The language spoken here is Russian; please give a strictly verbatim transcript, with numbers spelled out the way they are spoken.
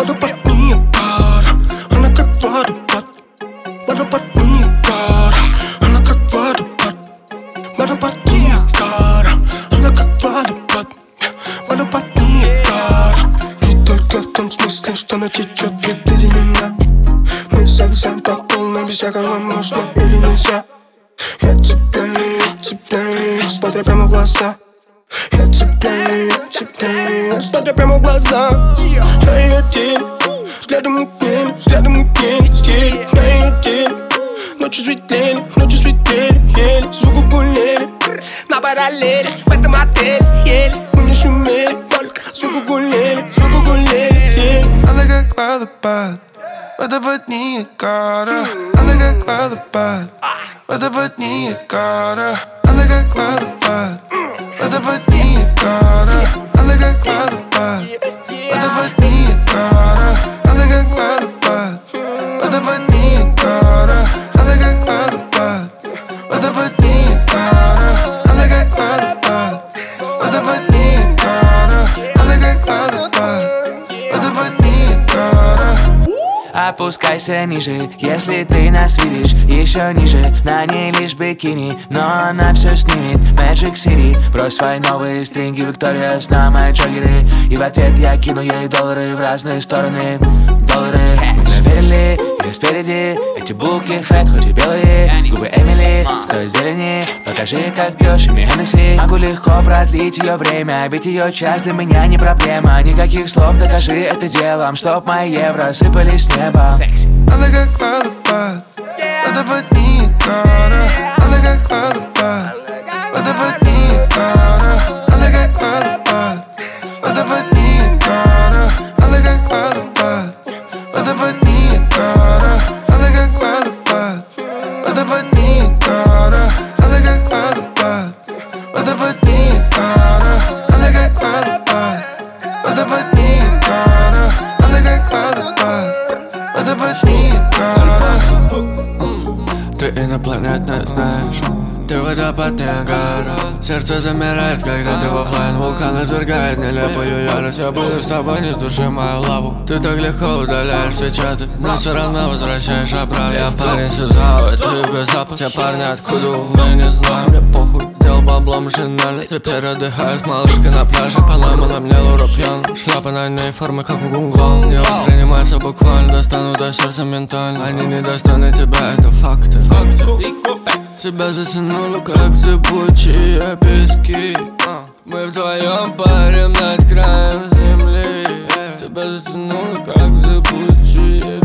Водопад Ниагара, она как водопад. Водопад Ниагара, она как водопад. Водопад Ниагара, она как водопад. Водопад Ниагара. Не только в том смысле, что она течет впереди меня. Мы зависаем по полной, без всякого можно или нельзя. Я цепляю, я цепляю, смотря прямо в глаза. Я цепляю, я цепляю, смотря прямо в глаза. На ее теле, взглядом мутнели, взглядом мутнели, стиль. На ее теле, ночи светлели, ночи светлели, еле, звуку гулели. На параллели, в этом отеле, еле. Мы не шумели, только звуку гулели, звуку гулели, еле. Она как водопад, водопад Ниагара. Она как водопад, водопад Ниагара. Она как водопад, водопад Ниагара. Она как водопад, водопад Ниагара. Она как водопад, водопад Ниагара. Она как водопад, водопад Ниагара. Она как водопад, водопад Ниагара. Она как водопад, водопад Ниагара. Опускайся ниже, если ты нас видишь. Еще ниже, на ней лишь бикини, но она все снимет. Magic City, брось свои новые стринги, Виктория, с нами джогеры. И в ответ я кину ей доллары в разные стороны. Доллары, мы проверили, и спереди эти булки фэт, хоть и белые. Губы Эмили, стой зелени, покажи, как пьешь ими Хеннесси. Могу легко продлить ее время, ведь ее часть для меня не проблема. Никаких слов, докажи это делом, чтоб мои евро сыпались с неба. Она как водопад, водопад Ниагара. Она как водопад, водопад Ниагара. Она как водопад, водопад Ниагара. Она как водопад, водопад Ниагара. Она как водопад, водопад Ниагара. Она как водопад, водопад Ниагара. Она как водопад, водопад Ниагара. Она как водопад, водопад Ниагара. Ты инопланетная, знаешь, ты водопад Ниагара. Сердце замирает, когда ты в оффлайн. Вулкан извергает нелепую ярость. Я буду с тобой, не туши мою лаву. Ты так легко удаляешь все чаты, но все равно возвращаешь обратно. Я парень с Узава, ты без запах. Те парни откуда, мы не знаем, мне похуй. Сделал бабло машинально, теперь отдыхаю с малышкой на пляже. Панама на мне лура пьян, шляпа на ней формы как у Гунгван. Не воспринимайся буквально, достану до сердца ментально. Они недостойны тебя, это факты, факты. Тебя затянуло, как зыбучие пески. Мы вдвоем парим над краем земли. Тебя затянуло, как зыбучие